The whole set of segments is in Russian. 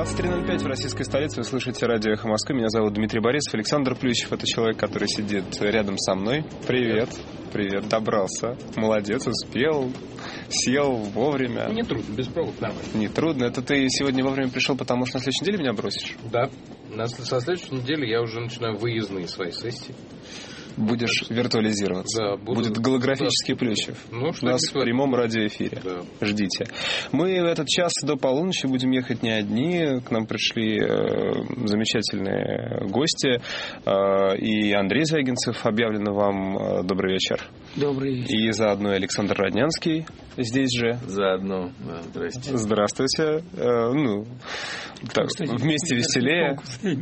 23:05 в российской столице. Вы слышите радио «Эхо Москвы». Меня зовут Дмитрий Борисов. Александр Плющев — это человек, который сидит рядом со мной. Привет. Привет. Добрался. Молодец, успел. Сел вовремя. Не трудно, без пробок нормально. Не трудно. Это ты сегодня вовремя пришел, потому что на следующей неделе меня бросишь? Да. Со следующей недели я уже начинаю выездные свои сессии. Будешь виртуализироваться. Да, будет голографический Плющев. Ну, у нас в прямом радиоэфире. Да. Ждите. Мы в этот час до полуночи будем ехать не одни. К нам пришли замечательные гости. И Андрей Звягинцев, объявлено вам добрый вечер. Добрый вечер. И заодно Александр Роднянский здесь же. Заодно. Да, здрасте. Здравствуйте. Так, кстати, вместе веселее.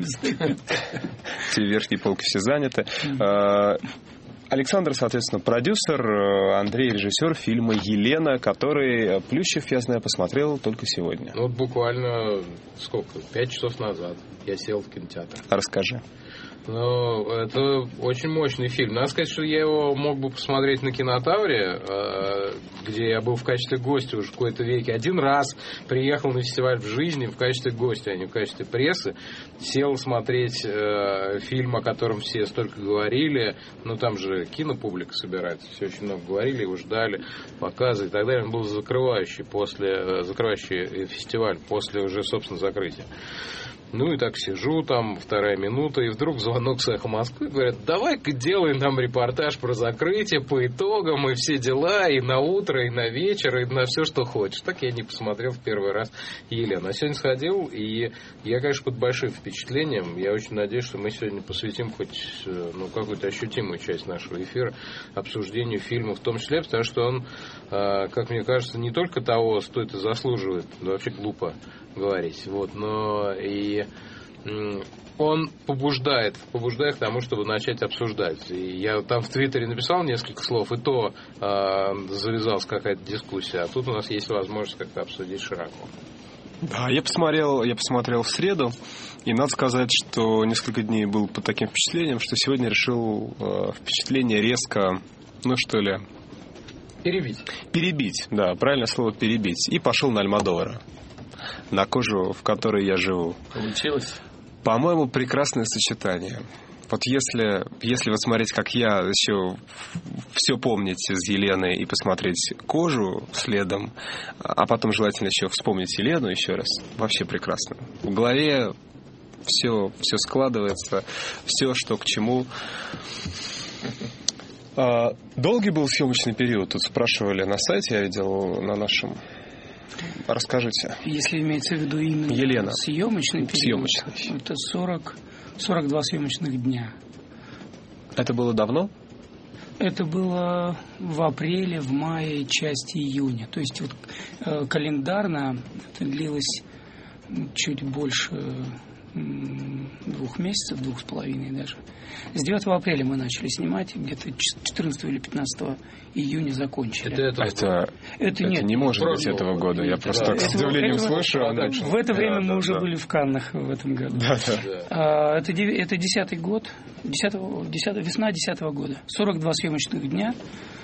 Все верхние полки все заняты. Александр, соответственно, продюсер, Андрей режиссер фильма «Елена», который Плющев, я знаю, посмотрел только сегодня. Ну, вот буквально, 5 часов назад я сел в кинотеатр. Расскажи. Ну, это очень мощный фильм. Надо сказать, что я его мог бы посмотреть на Кинотавре, где я был в качестве гостя уже в какой-то веке. Один раз приехал на фестиваль в жизни в качестве гостя, а не в качестве прессы. Сел смотреть фильм, о котором все столько говорили. Ну, там же кинопублика собирается. Все очень много говорили, его ждали, показы и так далее. Он был закрывающий фестиваль после уже, собственно, закрытия. Ну и так сижу, там 2-я минута, и вдруг звонок с «Эхо Москвы», говорят: давай-ка делай нам репортаж про закрытие, по итогам, и все дела, и на утро, и на вечер, и на все, что хочешь. Так я не посмотрел в первый раз «Елену». А сегодня сходил, и я, конечно, под большим впечатлением. Я очень надеюсь, что мы сегодня посвятим хоть какую-то ощутимую часть нашего эфира обсуждению фильма в том числе, потому что он, как мне кажется, не только того стоит и заслуживает, да вообще глупо говорить, но и он побуждает к тому, чтобы начать обсуждать. И я там в Твиттере написал несколько слов, и то завязалась какая-то дискуссия, а тут у нас есть возможность как-то обсудить широко. Да, я посмотрел в среду, и надо сказать, что несколько дней был под таким впечатлением, что сегодня решил впечатление резко, Перебить, да, правильное слово перебить. И пошел на Альмодовара, на кожу, в которой я живу. Получилось? По-моему, прекрасное сочетание. Вот если вот смотреть, как я, еще все помнить из Елены и посмотреть «Кожу» следом, а потом желательно еще вспомнить Елену еще раз, вообще прекрасно. В голове все складывается, все, что к чему. Долгий был съемочный период? Тут спрашивали на сайте, я видел на нашем. Расскажите. Если имеется в виду именно Елена. Съемочный период, это 42 съемочных дня. Это было давно? Это было в апреле, в мае, части июня. То есть вот календарно это длилось чуть больше 2 месяцев, 2,5 даже. С 9 апреля мы начали снимать, где-то 14 или 15 июня закончили. Это не может быть этого года. Я просто так с удивлением слышу. В это время мы уже были в Каннах в этом году. Это 10-й год, весна 10-го года. 42 съемочных дня.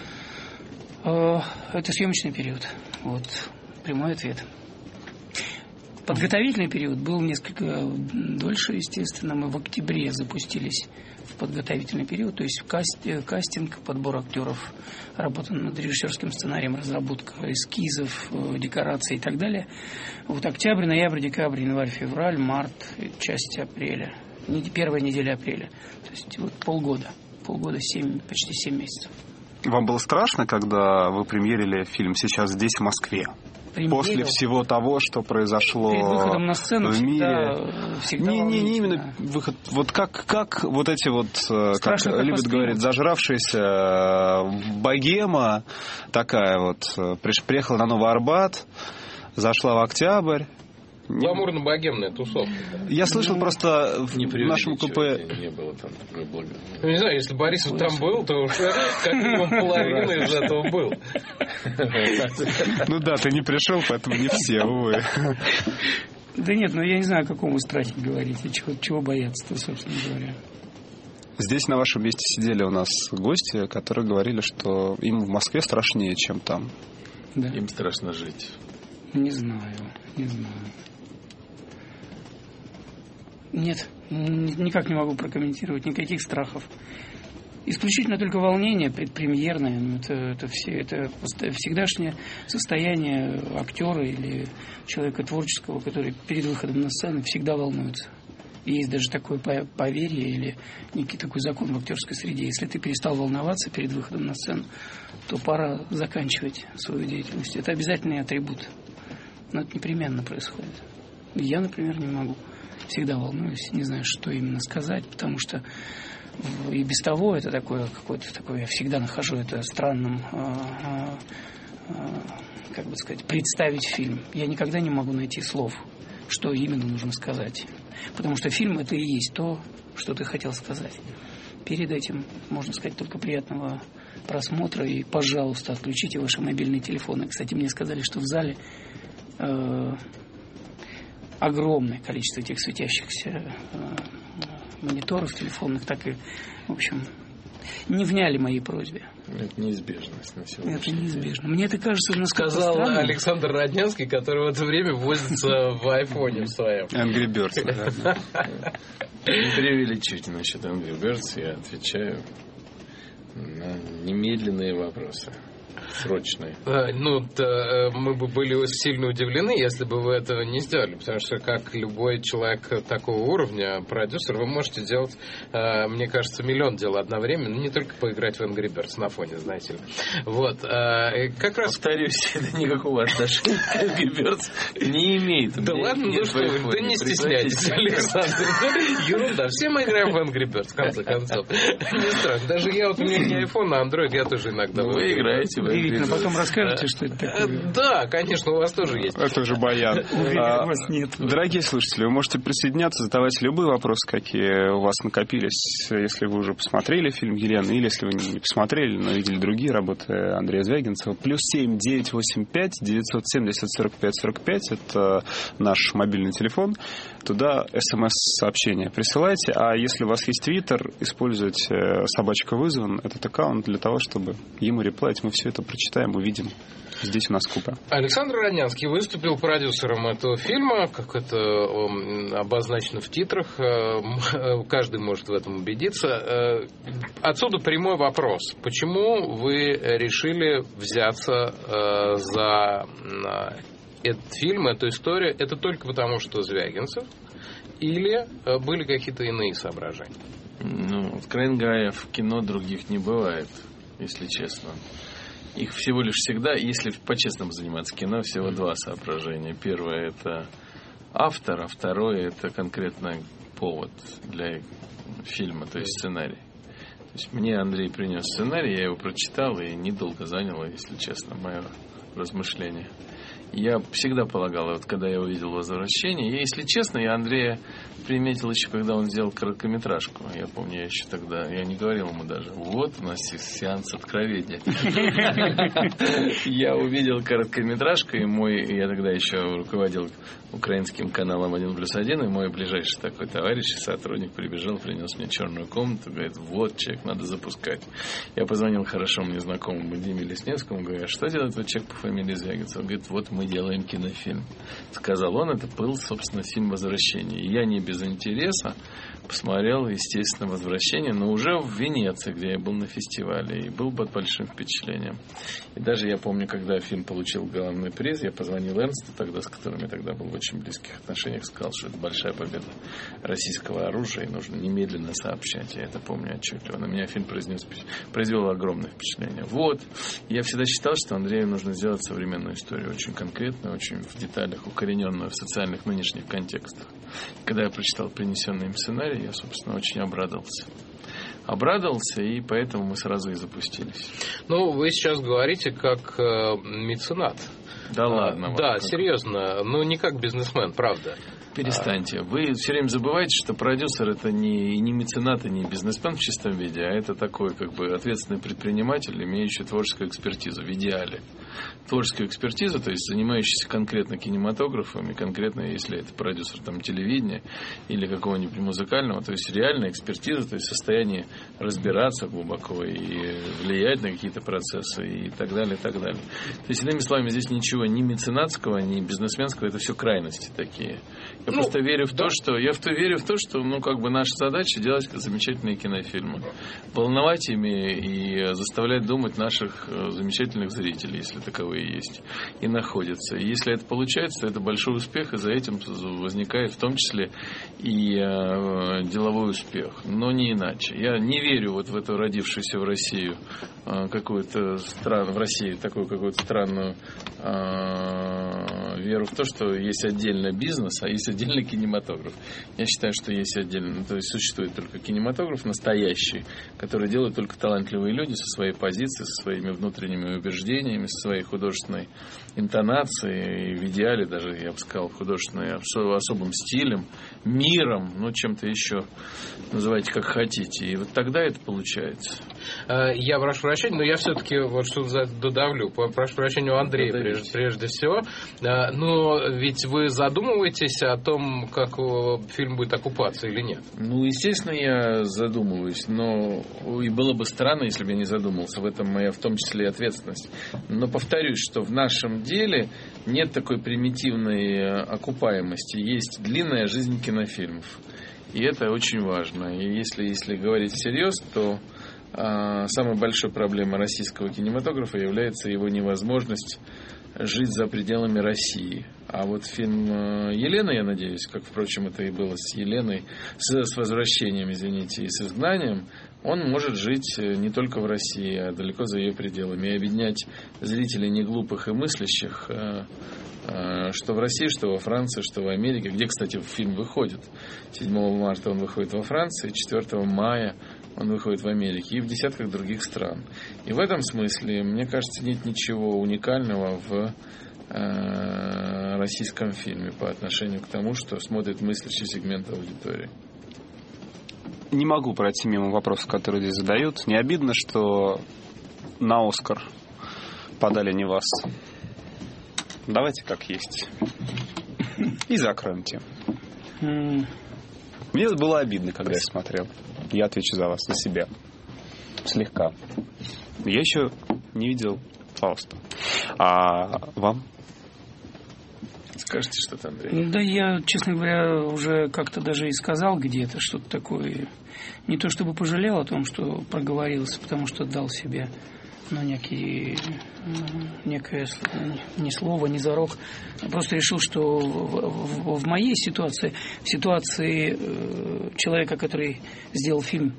Это съемочный период. Вот прямой ответ. Подготовительный период был несколько дольше, естественно. Мы в октябре запустились в подготовительный период, то есть кастинг, подбор актеров, работа над режиссерским сценарием, разработка эскизов, декораций и так далее. Вот октябрь, ноябрь, декабрь, январь, февраль, март, часть апреля, первая неделя апреля. То есть вот полгода, почти 7 месяцев. Вам было страшно, когда вы премьерили фильм «Сейчас здесь, в Москве»? После всего того, что произошло перед выходом на сцену в мире. Всегда не именно выход. Вот как вот эти вот, страшно, как любят говорить, зажравшаяся богема такая вот, приехала на Новый Арбат, зашла в Октябрь. Гламурно-богемная тусовка. Я слышал просто в нашем купе... Не было там. Не знаю, если Борисов там был, то уже как минимум половина из этого был. Ну да, ты не пришел, поэтому не все, увы. Да нет, я не знаю, о каком вы страхе говорите, чего бояться-то, собственно говоря. Здесь на вашем месте сидели у нас гости, которые говорили, что им в Москве страшнее, чем там. Да. Им страшно жить. Не знаю. Нет, никак не могу прокомментировать, никаких страхов. Исключительно только волнение предпремьерное. Это всегдашнее состояние актера или человека творческого, который перед выходом на сцену всегда волнуется. И есть даже такое поверье или некий такой закон в актерской среде. Если ты перестал волноваться перед выходом на сцену, то пора заканчивать свою деятельность. Это обязательный атрибут. Но это непременно происходит. Я, например, не могу. Всегда волнуюсь, не знаю, что именно сказать, потому что и без того это такое какое-то такое, я всегда нахожу это странным, как бы сказать, представить фильм. Я никогда не могу найти слов, что именно нужно сказать. Потому что фильм это и есть то, что ты хотел сказать. Перед этим, можно сказать, только приятного просмотра и, пожалуйста, отключите ваши мобильные телефоны. Кстати, мне сказали, что в зале огромное количество этих светящихся мониторов телефонных, так и, в общем, не вняли моей просьбе. Это неизбежность на сегодня. Это неизбежно. Мне это кажется насколько сказал странным. Александр Роднянский, который в это время возится в айфоне в своем. Angry Birds, да. Не преувеличивайте насчет Angry Birds, я отвечаю на немедленные вопросы. Срочные. Мы бы были сильно удивлены, если бы вы этого не сделали, потому что, как любой человек такого уровня, продюсер, вы можете делать, мне кажется, миллион дел одновременно, не только поиграть в Angry Birds на фоне, знаете ли. Вот. Как раз... Повторюсь, это никакого отношения к Angry Birds не имеет. Да ладно, ну что вы, да не стесняйтесь, Александр. Ерунда, все мы играем в Angry Birds, в конце концов. Не страшно. Даже я, вот у меня не iPhone, а Android, я тоже иногда... Вы играете в Angry Birds. Потом расскажете, что это такое. Да, конечно, у вас тоже есть. Это уже баян. У вас нет. Дорогие слушатели, вы можете присоединяться, задавать любые вопросы, какие у вас накопились, если вы уже посмотрели фильм «Елена», или если вы не посмотрели, но видели другие работы Андрея Звягинцева. +7 985 970 45 45. Это наш мобильный телефон. Туда смс-сообщения присылайте. А если у вас есть Твиттер, используйте «Собачка вызван». Этот аккаунт для того, чтобы ему реплать. Мы все это прочитаем, увидим. Здесь у нас купа. Александр Роднянский выступил продюсером этого фильма, как это обозначено в титрах. Каждый может в этом убедиться. Отсюда прямой вопрос. Почему вы решили взяться за этот фильм, эту историю? Это только потому, что Звягинцев? Или были какие-то иные соображения? Откровенно говоря, в кино других не бывает, если честно. Их всего лишь всегда, если по-честному заниматься кино, всего два соображения. Первое – это автор, а второе – это конкретно повод для фильма, то есть сценарий. То есть мне Андрей принес сценарий, я его прочитал, и недолго заняло, если честно, мое размышление. Я всегда полагал, вот когда я увидел «Возвращение», если честно, я Андрея приметил еще, когда он сделал короткометражку. Я помню, я еще тогда, я не говорил ему даже, вот у нас сеанс откровения. Я увидел короткометражку, и я тогда еще руководил украинским каналом 1+1, и мой ближайший такой товарищ, сотрудник, прибежал, принес мне черную комнату, говорит, вот человек, надо запускать. Я позвонил хорошо мне знакомому Диме Лесневскому, говорю, а что делает этот человек по фамилии Звягинцев? Он говорит, вот мы делаем кинофильм. Сказал он, это был, собственно, фильм «Возвращение». И я не без интереса посмотрел, естественно, «Возвращение», но уже в Венеции, где я был на фестивале, и был под большим впечатлением. И даже я помню, когда фильм получил главный приз, я позвонил Эрнсту, тогда, с которым я тогда был в очень близких отношениях, сказал, что это большая победа российского оружия, и нужно немедленно сообщать. Я это помню отчетливо. На меня фильм произвел огромное впечатление. Вот. Я всегда считал, что Андрею нужно сделать современную историю, очень конкретную, очень в деталях, укорененную в социальных нынешних контекстах. Когда я прочитал принесенный им сценарий, я, собственно, очень обрадовался, и поэтому мы сразу и запустились. Вы сейчас говорите как меценат. Да ладно. Да, серьезно, не как бизнесмен, правда. Перестаньте. Вы все время забываете, что продюсер это не меценат и не бизнесмен в чистом виде, а это такой как бы ответственный предприниматель, имеющий творческую экспертизу в идеале. творческую экспертизу, то есть занимающийся конкретно кинематографом, и конкретно, если это продюсер там, телевидения или какого-нибудь музыкального, то есть реальная экспертиза, то есть состояние разбираться глубоко и влиять на какие-то процессы и так далее, и так далее. То есть, иными словами, здесь ничего ни меценатского, ни бизнесменского, это все крайности такие. Я просто верю в то, что наша задача делать замечательные кинофильмы, волновать ими и заставлять думать наших замечательных зрителей, если таковые есть, и находятся. И если это получается, то это большой успех, и за этим возникает в том числе и деловой успех, но не иначе. Я не верю вот в эту родившуюся в Россию какую-то страну, в России такую какую-то странную веру в то, что есть отдельно бизнес, а есть отдельно кинематограф. Я считаю, что есть отдельно, то есть существует только кинематограф настоящий, который делают только талантливые люди со своей позицией, со своими внутренними убеждениями, со своей художественной интонацией, и в идеале даже, я бы сказал, художественной особым стилем, миром, чем-то еще, называйте как хотите. И вот тогда это получается. Я прошу прощения, но я все-таки вот что додавлю. Прошу прощения у Андрея прежде всего. Но ведь вы задумываетесь о том, как фильм будет окупаться или нет? Естественно, я задумываюсь, но и было бы странно, если бы я не задумался. В этом моя, в том числе, и ответственность. Но повторюсь, что в нашем деле нет такой примитивной окупаемости. Есть длинная жизнь кинофильмов. И это очень важно. И если говорить всерьез, то самой большой проблемой российского кинематографа является его невозможность жить за пределами России. А вот фильм «Елена», я надеюсь, как, впрочем, это и было с Еленой, с «Возвращением», извините, и с «Изгнанием», он может жить не только в России, а далеко за ее пределами. И объединять зрителей неглупых и мыслящих, что в России, что во Франции, что в Америке, где, кстати, фильм выходит. 7 марта он выходит во Франции, 4 мая он выходит в Америке и в десятках других стран. И в этом смысле, мне кажется, нет ничего уникального в российском фильме по отношению к тому, что смотрит мыслящий сегмент аудитории. Не могу пройти мимо вопросов, которые здесь задают. Не обидно, что на «Оскар» подали не вас? Давайте как есть. И закроем тему. Мне было обидно, когда я смотрел. Я отвечу за вас, за себя. Слегка. Я еще не видел «Фауста». А вам? Скажите что-то, Андрей. Да я, честно говоря, уже как-то даже и сказал где-то что-то такое. Не то чтобы пожалел о том, что проговорился, потому что дал себе некое ни слово, ни зарок. Я просто решил, что в моей ситуации, в ситуации человека, который сделал фильм,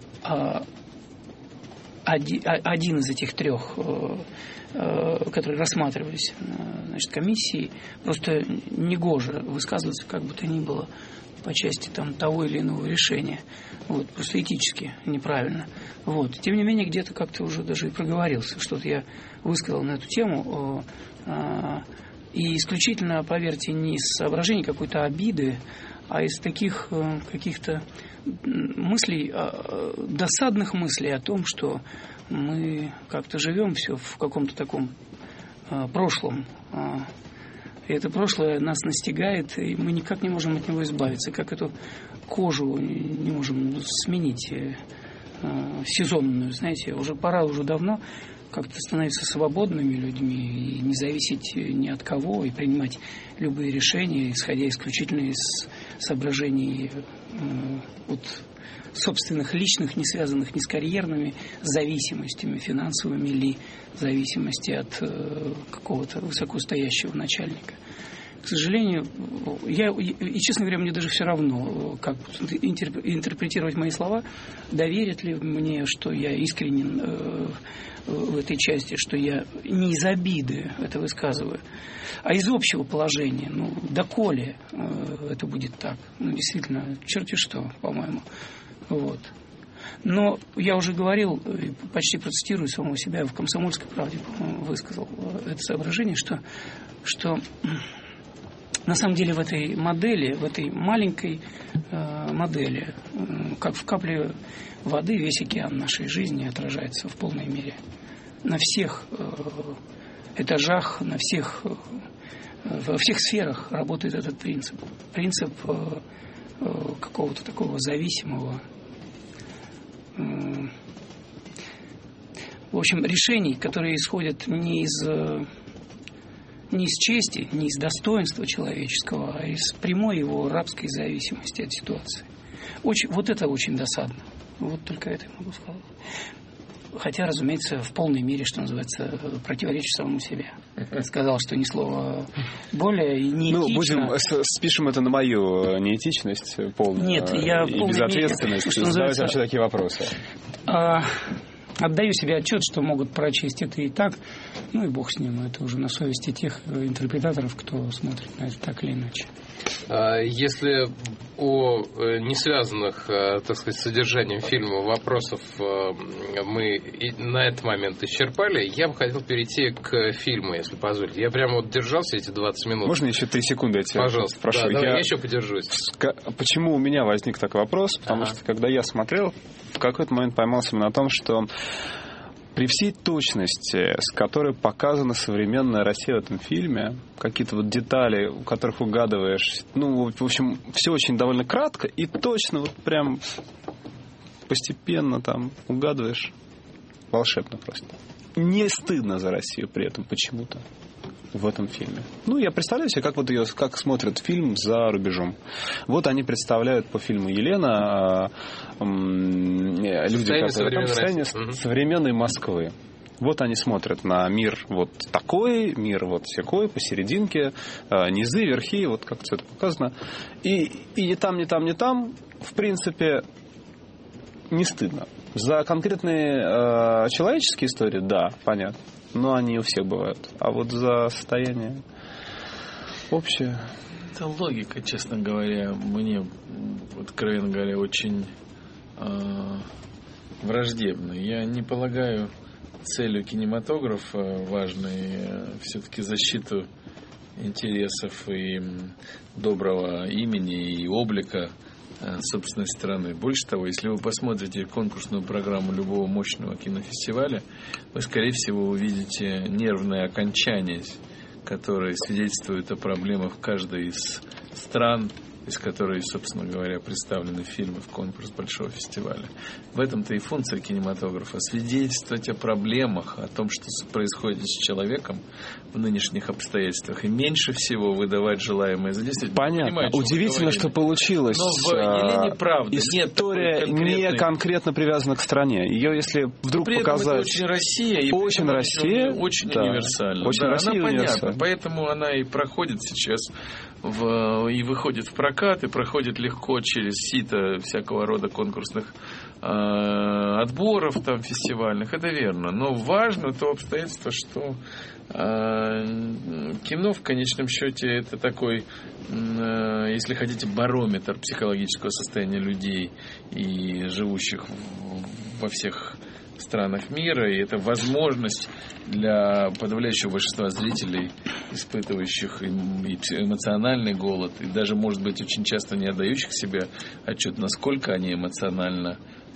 один из этих трех, которые рассматривались, комиссией, просто негоже высказываться как бы то ни было по части того или иного решения. Просто этически неправильно. Тем не менее, где-то как-то уже даже и проговорился. Что-то я высказал на эту тему. И исключительно, поверьте, не из соображений какой-то обиды, а из таких каких-то мыслей, досадных мыслей о том, что мы как-то живем все в каком-то таком прошлом. И это прошлое нас настигает, и мы никак не можем от него избавиться, как эту кожу не можем сменить сезонную, знаете, пора уже давно как-то становиться свободными людьми и не зависеть ни от кого, и принимать любые решения, исходя исключительно из соображений собственных личных, не связанных ни с карьерными зависимостями, финансовыми ли зависимости от какого-то высокостоящего начальника. К сожалению, и, честно говоря, мне даже все равно, как интерпретировать мои слова, доверят ли мне, что я искренен в этой части, что я не из обиды это высказываю, а из общего положения. Доколе это будет так? Действительно, черти что, по-моему. Но я уже говорил, почти процитирую самого себя, в «Комсомольской правде», по-моему, высказал это соображение, что на самом деле в этой модели, в этой маленькой модели, как в капле воды, весь океан нашей жизни отражается в полной мере на всех этажах, во всех сферах работает этот принцип. Принцип какого-то такого зависимого, в общем, решений, которые исходят не из чести, не из достоинства человеческого, а из прямой его рабской зависимости от ситуации. Вот это очень досадно. Вот только это я могу сказать. Хотя, разумеется, в полной мере, что называется, противоречит самому себе. Сказал, что ни слова более и неэтично. Спишем это на мою неэтичность полную. Нет, я и безответственность. Задавать вообще такие вопросы. Отдаю себе отчет, что могут прочесть это и так. Ну и бог с ним. Это уже на совести тех интерпретаторов, кто смотрит на это так или иначе. Если о несвязанных, так сказать, с содержанием фильма вопросов мы на этот момент исчерпали, я бы хотел перейти к фильму, если позволите. Я прямо вот держался эти 20 минут. Можно еще 3 секунды я тебя пожалуйста, прошу? Да, я еще подержусь. Почему у меня возник такой вопрос? Потому что, когда я смотрел, в какой-то момент поймался на том, что при всей точности, с которой показана современная Россия в этом фильме, какие-то вот детали, у которых угадываешь, в общем, все очень довольно кратко и точно, вот прям постепенно там угадываешь. Волшебно просто. Не стыдно за Россию при этом почему-то в этом фильме. Я представляю себе, как смотрят фильм за рубежом. Вот они представляют по фильму «Елена» люди, которые в состоянии современной Москвы. Вот они смотрят на мир вот такой, мир вот всякой, посерединке, низы, верхи, вот как все это показано. И ни там, ни там, ни там, в принципе, не стыдно. За конкретные человеческие истории, да, понятно. Но они у всех бывают. А вот за состояние общее... Это логика, честно говоря, мне, откровенно говоря, очень враждебна. Я не полагаю целью кинематографа важной все-таки защиту интересов и доброго имени и облика собственной страны. Больше того, если вы посмотрите конкурсную программу любого мощного кинофестиваля, вы, скорее всего, увидите нервное окончание, которое свидетельствует о проблемах каждой из стран, из которой, собственно говоря, представлены фильмы в конкурс большого фестиваля. В этом-то и функция кинематографа — свидетельствовать о проблемах, о том, что происходит с человеком в нынешних обстоятельствах, и меньше всего выдавать желаемое за действительно. Понятно. Удивительно, что получилось. Но в «Елене» правда. История не конкретно привязана к стране. Ее, если вдруг показать... Это очень Россия. И очень Россия. Очень универсальна. Очень Россия она универсальна. Понятна. Поэтому она и проходит сейчас и выходит в прокат, и проходит легко через сито всякого рода конкурсных отборов там, фестивальных. Это верно. Но важно то обстоятельство, что кино в конечном счете это такой, если хотите, барометр психологического состояния людей и живущих во всех странах мира, и это возможность для подавляющего большинства зрителей, испытывающих эмоциональный голод, и даже, может быть, очень часто не отдающих себе отчет, насколько они эмоционально,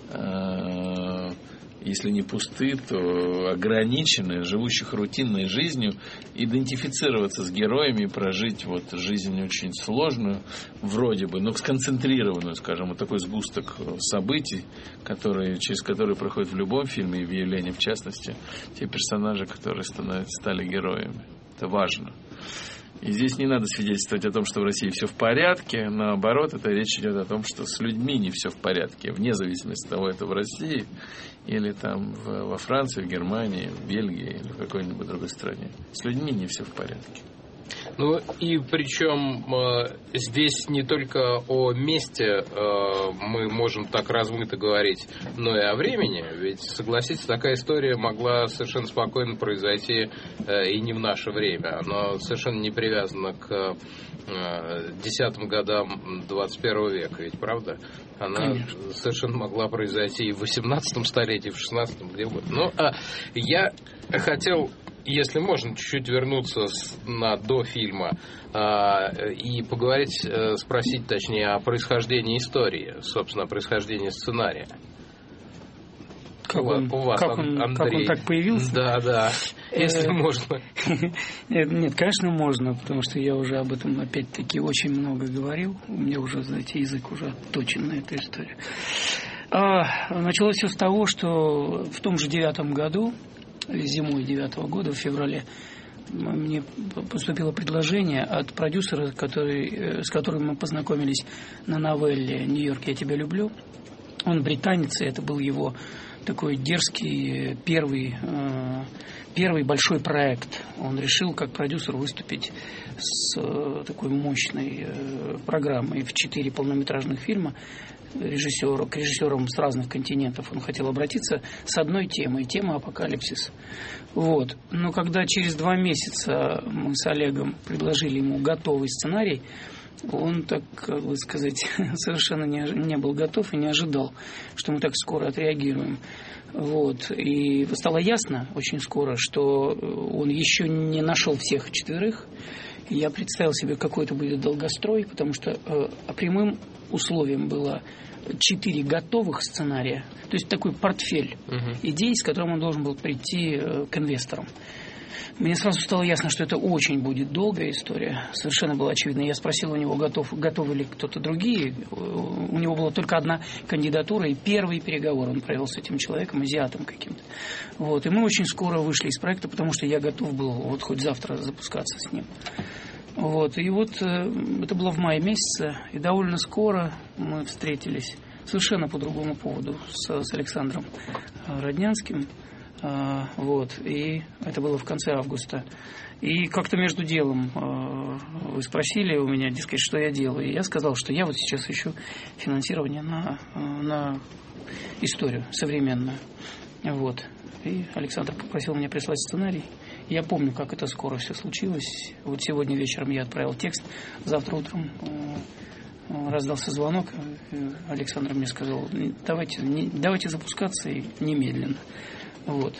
если не пусты, то ограничены, живущих рутинной жизнью, идентифицироваться с героями, прожить вот жизнь очень сложную, вроде бы, но сконцентрированную, скажем, вот такой сгусток событий, через которые проходят в любом фильме, и в «Елене» в частности, те персонажи, которые стали героями. Это важно. И здесь не надо свидетельствовать о том, что в России все в порядке. Наоборот, это речь идет о том, что с людьми не все в порядке, вне зависимости от того, это в России или там во Франции, в Германии, в Бельгии или в какой-нибудь другой стране. С людьми не все в порядке. Ну и причем здесь не только о месте мы можем так размыто говорить, но и о времени. Ведь, согласитесь, такая история могла совершенно спокойно произойти и не в наше время. Она совершенно не привязана к десятым годам 21 века, ведь правда? Она Конечно. Совершенно могла произойти и в 18 столетии, и в 16-м, где угодно. Но я хотел, если можно, чуть-чуть вернуться до фильма и поговорить, спросить, точнее, о происхождении истории, собственно, о происхождении сценария. Как у он вас, Андрей. Как он так появился? Да, если можно. Нет, конечно, можно, потому что я уже об этом, опять-таки, очень много говорил. У меня уже, знаете, язык уже отточен на эту историю. Началось все с того, что в том же 9-м году, зимой 9-го года, в феврале, мне поступило предложение от продюсера, с которым мы познакомились на новелле «Нью-Йорк, я тебя люблю». Он британец, и это был его такой дерзкий первый большой проект. Он решил как продюсер выступить с такой мощной программой в 4 полнометражных фильма. К режиссерам с разных континентов он хотел обратиться с одной темой, тема «Апокалипсис». Вот. Но когда через 2 месяца мы с Олегом предложили ему готовый сценарий, он, так сказать, совершенно не был готов и не ожидал, что мы так скоро отреагируем. Вот. И стало ясно очень скоро, что он еще не нашел всех 4. Я представил себе, какой это будет долгострой, потому что прямым условием было 4 готовых сценария, то есть такой портфель идей, с которым он должен был прийти к инвесторам. Мне сразу стало ясно, что это очень будет долгая история. Совершенно было очевидно. Я спросил у него, готовы ли кто-то другие. У него была только одна кандидатура, и первый переговор он провел с этим человеком, азиатом каким-то. Вот. И мы очень скоро вышли из проекта, потому что я готов был вот хоть завтра запускаться с ним. Вот. И вот это было в мае месяце, и довольно скоро мы встретились совершенно по другому поводу с Александром Роднянским. Вот. И это было в конце августа. И как-то между делом вы спросили у меня, дескать, что я делаю. И я сказал, что я вот сейчас ищу финансирование на историю современную. Вот. И Александр попросил меня прислать сценарий. Я помню, как это скоро все случилось. Вот сегодня вечером я отправил текст. Завтра утром раздался звонок. Александр мне сказал, давайте запускаться и немедленно. Вот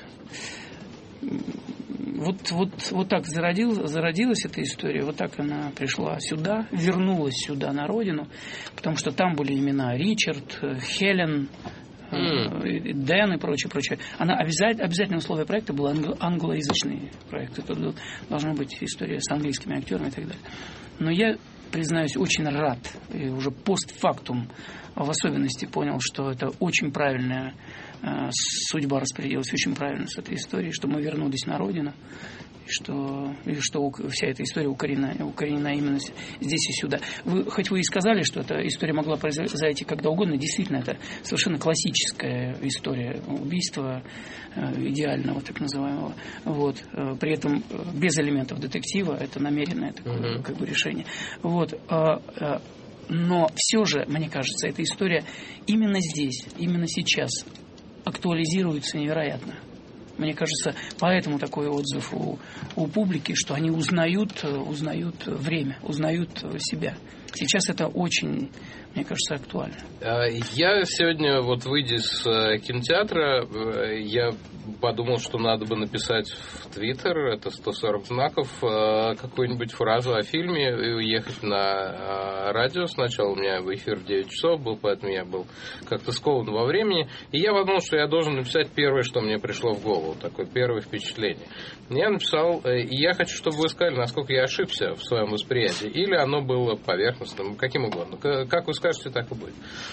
так зародилась эта история, вот так она пришла сюда, вернулась сюда, на родину, потому что там были имена Ричард, Хелен, Дэн и прочее. Обязательное условие проекта был англоязычный проект. Это должна быть история с английскими актерами и так далее. Но я, признаюсь, очень рад, и уже постфактум в особенности понял, что это очень правильная судьба распорядилась очень правильно с этой историей, что мы вернулись на родину, и что вся эта история укоренена именно здесь и сюда. Хоть вы и сказали, что эта история могла произойти когда угодно, действительно, это совершенно классическая история убийства идеального, так называемого. Вот. При этом без элементов детектива, это намеренное такое решение. Вот. Но все же, мне кажется, эта история именно здесь, именно сейчас актуализируется невероятно. Мне кажется, поэтому такой отзыв у публики, что они узнают время, узнают себя. Сейчас это очень, мне кажется, актуально. Я сегодня, выйдя с кинотеатра, я подумал, что надо бы написать в Твиттер, это 140 знаков, какую-нибудь фразу о фильме и уехать на радио. Сначала у меня эфир в 9 часов был, поэтому я был как-то скован во времени. И я подумал, что я должен написать первое, что мне пришло в голову, такое первое впечатление. Я написал, и я хочу, чтобы вы сказали, насколько я ошибся в своем восприятии, или оно было поверхностным, каким угодно. Как вы скажете, так и будет.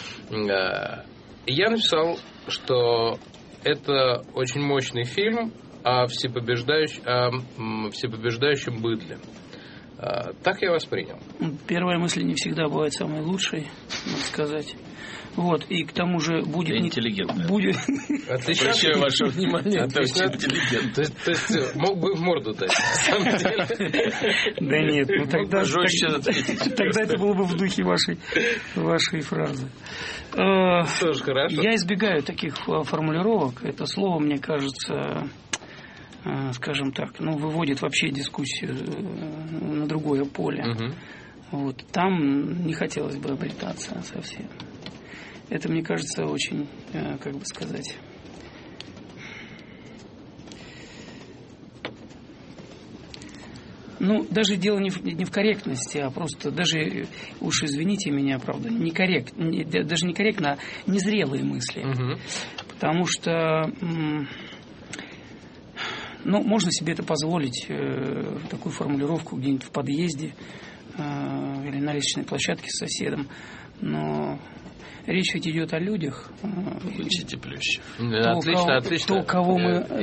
Я написал, что это очень мощный фильм о всепобеждающем быдле. Так я воспринял. Первая мысль не всегда бывает самой лучшей, надо сказать. Вот, и к тому же будет... Интеллигентно. Обращаю ваше внимание, это очень интеллигентно. То есть мог бы в морду дать, на самом деле. Да нет, тогда это было бы в духе вашей фразы. Тоже хорошо. Я избегаю таких формулировок. Это слово, мне кажется, скажем так, выводит вообще дискуссию на другое поле. Вот. Там не хотелось бы обретаться совсем. Это, мне кажется, очень, как бы сказать... даже дело не в корректности, а просто даже, извините меня, правда, даже не корректно, а незрелые мысли. Потому что, можно себе это позволить, такую формулировку где-нибудь в подъезде или на лестничной площадке с соседом, но речь ведь идет о людях. Включите Плющев. Да, отлично. То, кого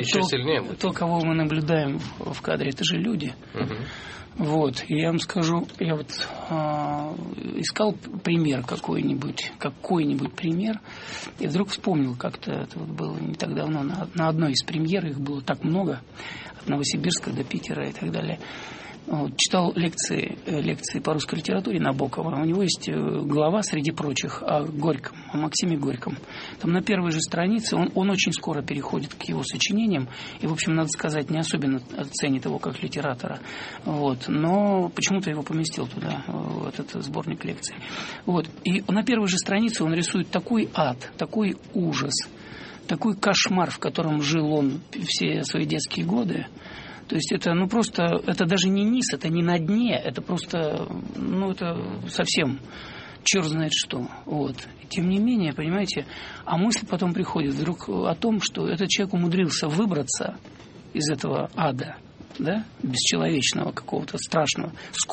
мы наблюдаем в кадре, это же люди. Вот. И я вам скажу, я вот искал пример какой-нибудь пример, и вдруг вспомнил, как-то это вот было не так давно, на одной из премьер, их было так много, от Новосибирска до Питера и так далее. Вот, читал лекции по русской литературе Набокова. У него есть глава, среди прочих, о Горьком, о Максиме Горьком. Там на первой же странице он очень скоро переходит к его сочинениям. И, в общем, надо сказать, не особенно ценит его как литератора. Вот, но почему-то его поместил туда, в этот сборник лекций. Вот, и на первой же странице он рисует такой ад, такой ужас, такой кошмар, в котором жил он все свои детские годы. То есть это, просто, это даже не низ, это не на дне, это просто, это совсем черт знает что. Вот. И тем не менее, понимаете, а мысль потом приходит вдруг о том, что этот человек умудрился выбраться из этого ада, да, бесчеловечного какого-то страшного,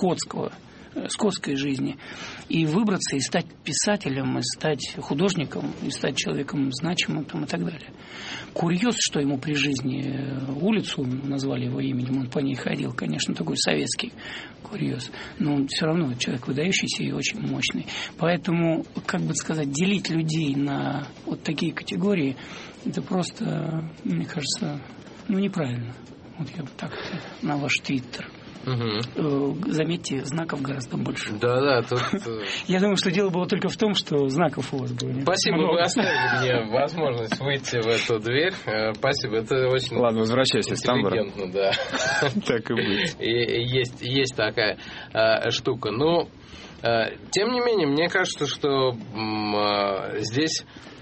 скотской жизни, и выбраться, и стать писателем, и стать художником, и стать человеком значимым там, и так далее. Курьез, что ему при жизни улицу назвали его именем, он по ней ходил, конечно, такой советский курьез, но он все равно человек выдающийся и очень мощный. Поэтому, как бы сказать, делить людей на вот такие категории, это просто, мне кажется, неправильно. Вот я так на ваш твиттер. Заметьте, знаков гораздо больше. Да, тут... Я думаю, что дело было только в том, что знаков у вас было. Спасибо, вы оставили мне возможность выйти в эту дверь. Спасибо, это очень... Ладно, возвращайся из Тамбора. Интеллигентно, да. Так и быть. И есть такая штука. Но, тем не менее, мне кажется, что здесь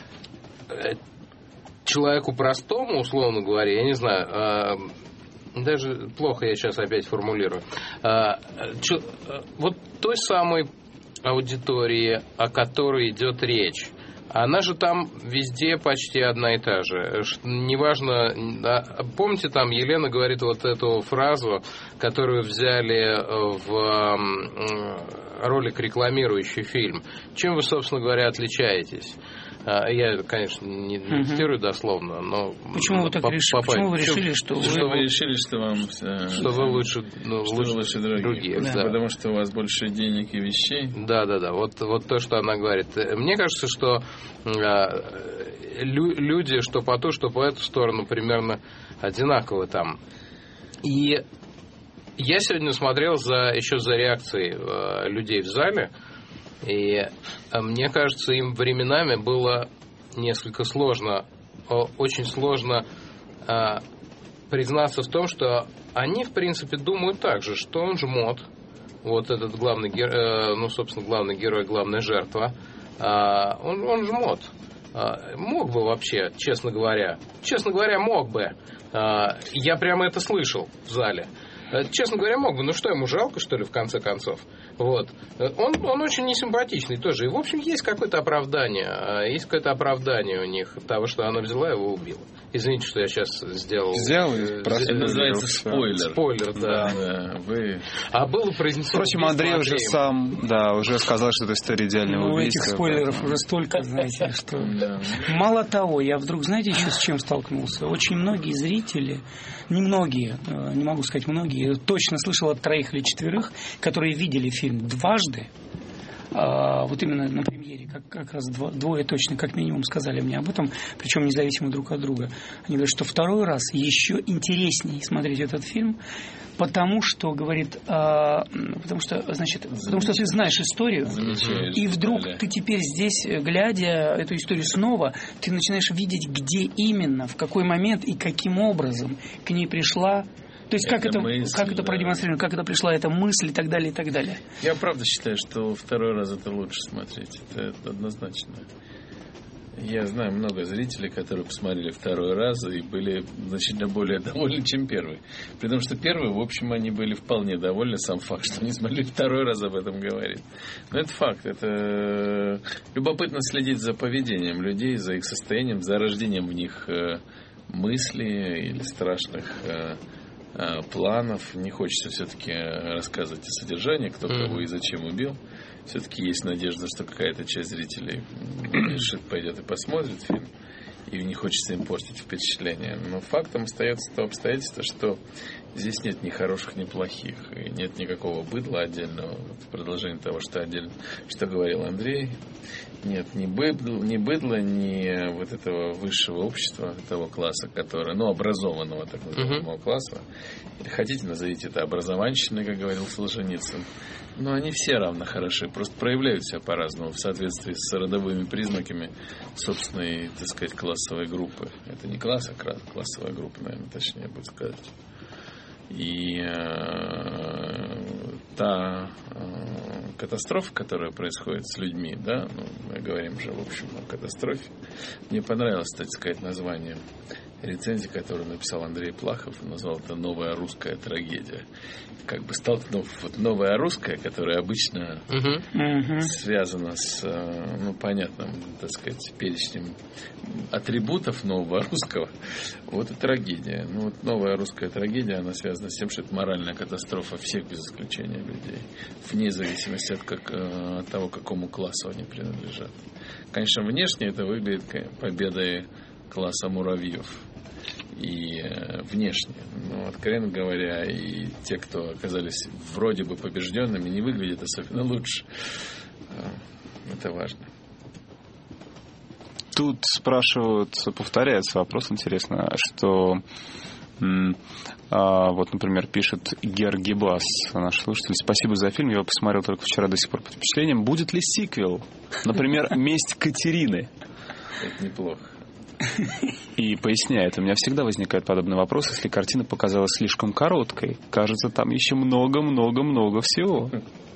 человеку простому, условно говоря, я не знаю... Даже плохо я сейчас опять формулирую. Вот той самой аудитории, о которой идет речь, она же там везде почти одна и та же. Неважно, помните, там Елена говорит вот эту фразу, которую взяли в ролик, рекламирующий фильм. Чем вы, собственно говоря, отличаетесь? Я, конечно, не цитирую дословно, но... Почему вы так решили? Почему вы решили, что вы решили, что вам... Что вы лучше других. Да. Потому что у вас больше денег и вещей. Да. Вот то, что она говорит. Мне кажется, что люди, что по ту, что по эту сторону, примерно одинаково там. И я сегодня смотрел еще за реакцией людей в зале. И мне кажется, им временами было несколько сложно, очень сложно признаться в том, что они, в принципе, думают так же, что он жмот, вот этот главный герой, собственно, главный герой, главная жертва, он жмот. Мог бы вообще, честно говоря, мог бы. Я прямо это слышал в зале. Честно говоря, мог бы. Ну что, ему жалко, что ли, в конце концов? Вот. Он очень несимпатичный тоже. И, в общем, есть какое-то оправдание. Есть какое-то оправдание у них того, что она взяла и его убила. Извините, что я сейчас сделал... Это называется спойлер. Спойлер, да. А было произнесено... Впрочем, Андрей уже сам, уже сказал, что это история идеального убийства. Этих спойлеров уже столько, знаете, что... Мало того, я вдруг, знаете, еще с чем столкнулся? Очень многие зрители, немногие, не могу сказать многие, точно слышал от 3 или 4, которые видели фильм дважды, вот именно на премьере, как раз двое точно, как минимум, сказали мне об этом, причем независимо друг от друга. Они говорят, что второй раз еще интереснее смотреть этот фильм, потому что, говорит, потому что ты знаешь историю, и вдруг ты теперь здесь, глядя эту историю снова, ты начинаешь видеть, где именно, в какой момент и каким образом к ней пришла. То есть как это продемонстрировано, как это пришла эта мысль и так далее, и так далее. Я правда считаю, что второй раз это лучше смотреть. Это однозначно. Я знаю много зрителей, которые посмотрели второй раз и были значительно более довольны, чем первый. При том, что первый, в общем, они были вполне довольны. Сам факт, что они смотрели второй раз, об этом говорит. Но это факт. Это любопытно следить за поведением людей, за их состоянием, за рождением в них мыслей или страшных планов. Не хочется все-таки рассказывать о содержании, кто кого и зачем убил. Все-таки есть надежда, что какая-то часть зрителей решит, пойдет и посмотрит фильм, и не хочется им портить впечатление. Но фактом остается то обстоятельство, что здесь нет ни хороших, ни плохих, и нет никакого быдла отдельного. В продолжение того, что говорил Андрей, нет ни быдла, ни вот этого высшего общества, того класса, которое, образованного так называемого класса. Или хотите, назовите это образованщиной, как говорил Солженицын. Но они все равно хороши, просто проявляют себя по-разному в соответствии с родовыми признаками собственной, так сказать, классовой группы. Это не класс, а классовая группа, наверное, точнее будет сказать. И та катастрофа, которая происходит с людьми, да, мы говорим же, в общем, о катастрофе. Мне понравилось, так сказать, название рецензии, которую написал Андрей Плахов, он назвал это «Новая русская трагедия». Как бы столкнув новая русская, которая обычно связана с, понятным, так сказать, перечнем атрибутов нового русского, вот и трагедия. Новая русская трагедия, она связана с тем, что это моральная катастрофа всех без исключения людей, вне зависимости от того, к какому классу они принадлежат. Конечно, внешне это выглядит победой класса муравьев. И внешне. Но, откровенно говоря, и те, кто оказались вроде бы побежденными, не выглядят особенно лучше. Это важно. Тут спрашивают, повторяется вопрос, интересно, что вот, например, пишет Гергибас, наш слушатель: спасибо за фильм, я его посмотрел только вчера, до сих пор под впечатлением. Будет ли сиквел? Например, «Месть Катерины». Это неплохо. И поясняет, у меня всегда возникает подобный вопрос, если картина показалась слишком короткой. Кажется, там еще много-много-много всего.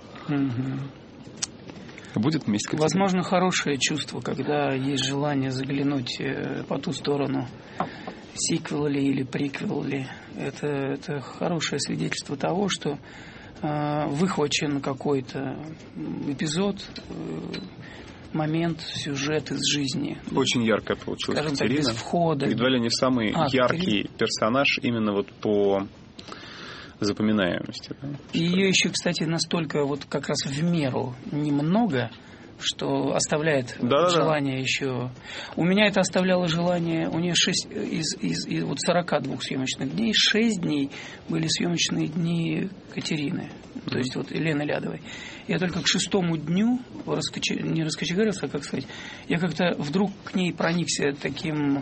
Будет «Месть Катерины». Возможно, хорошее чувство, когда есть желание заглянуть по ту сторону, сиквел ли или приквел ли. Это хорошее свидетельство того, что выхвачен какой-то эпизод, момент, сюжет из жизни. Очень яркая получилась Скажем Катерина. Так, без входа. Едва ли не самый яркий персонаж именно вот по запоминаемости. Да? И ее еще, кстати, настолько вот как раз в меру немного, что оставляет желание еще. У меня это оставляло желание. У нее 6 из вот 42 съемочных дней, 6 дней были съемочные дни Катерины. То есть вот Елены Лядовой. Я только к 6-му дню не раскочегарился, а как сказать, я как-то вдруг к ней проникся таким,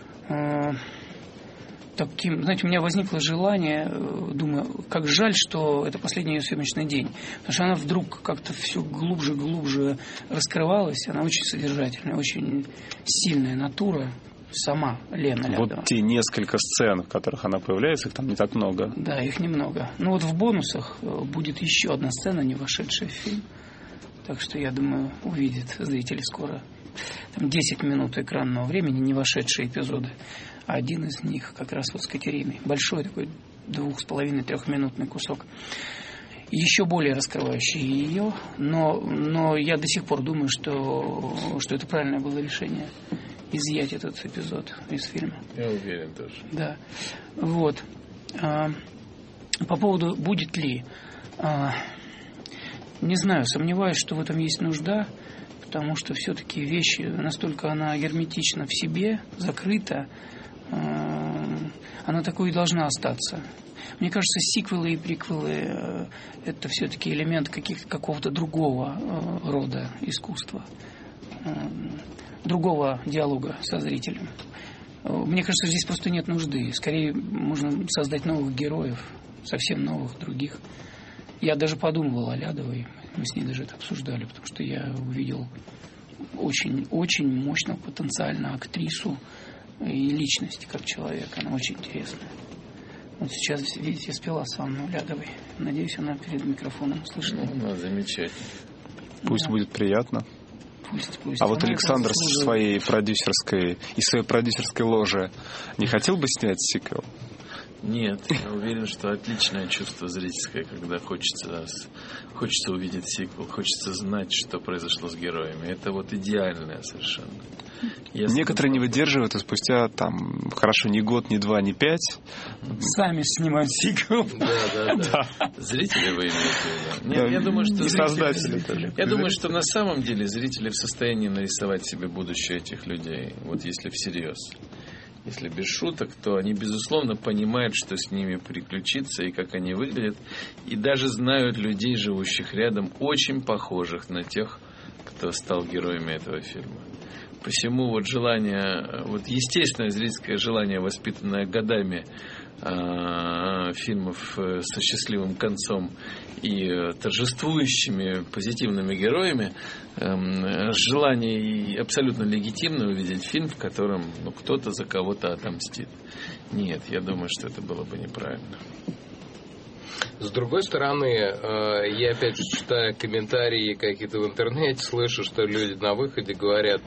знаете, у меня возникло желание, думаю, как жаль, что это последний ее съемочный день. Потому что она вдруг как-то все глубже раскрывалась. Она очень содержательная, очень сильная натура. Сама Лена Лядова. Вот те несколько сцен, в которых она появляется, их там не так много. Да, их немного. Ну вот в бонусах будет еще одна сцена, не вошедшая в фильм. Так что, я думаю, увидят зрители скоро. Там 10 минут экранного времени, не вошедшие эпизоды. А один из них как раз вот с Катериной. Большой такой 2,5-3-минутный кусок. Еще более раскрывающий ее. Но я до сих пор думаю, что это правильное было решение. Изъять этот эпизод из фильма. Я уверен тоже. Да. Вот. По поводу будет ли. Не знаю, сомневаюсь, что в этом есть нужда, потому что все-таки вещи, настолько она герметична в себе, закрыта, она такой и должна остаться. Мне кажется, сиквелы и приквелы это все-таки элемент какого-то другого рода искусства. Другого диалога со зрителем. Мне кажется, здесь просто нет нужды. Скорее, можно создать новых героев, совсем новых, других. Я даже подумывал о Лядовой. Мы с ней даже это обсуждали, потому что я увидел очень мощную потенциальную актрису и личность как человек. Она очень интересная. Вот сейчас, видите, спела с Анной Лядовой. Надеюсь, она перед микрофоном слышала. Она замечательная. Пусть будет приятно. пусть. А вот Она Александр со заслуживает. своей продюсерской ложи не хотел бы снять сиквел? Нет, я уверен, что отличное чувство зрительское, когда хочется увидеть сиквел, хочется знать, что произошло с героями. Это вот идеальное совершенно. Некоторые не выдерживают, и спустя там, хорошо, не год, не два, не 5. Сами снимают сиквел. Да. Зрители вы имеете в виду? Нет, я думаю, что и создатели тоже. Я думаю, что на самом деле зрители в состоянии нарисовать себе будущее этих людей, вот если всерьез. Если без шуток, то они, безусловно, понимают, что с ними приключится и как они выглядят. И даже знают людей, живущих рядом, очень похожих на тех, кто стал героями этого фильма. Посему вот желание, вот естественное зрительское желание, воспитанное годами фильмов со счастливым концом и торжествующими позитивными героями, желание абсолютно легитимно увидеть фильм, в котором кто-то за кого-то отомстит. Нет, я думаю, что это было бы неправильно. С другой стороны, я опять же читаю комментарии какие-то в интернете, слышу, что люди на выходе говорят.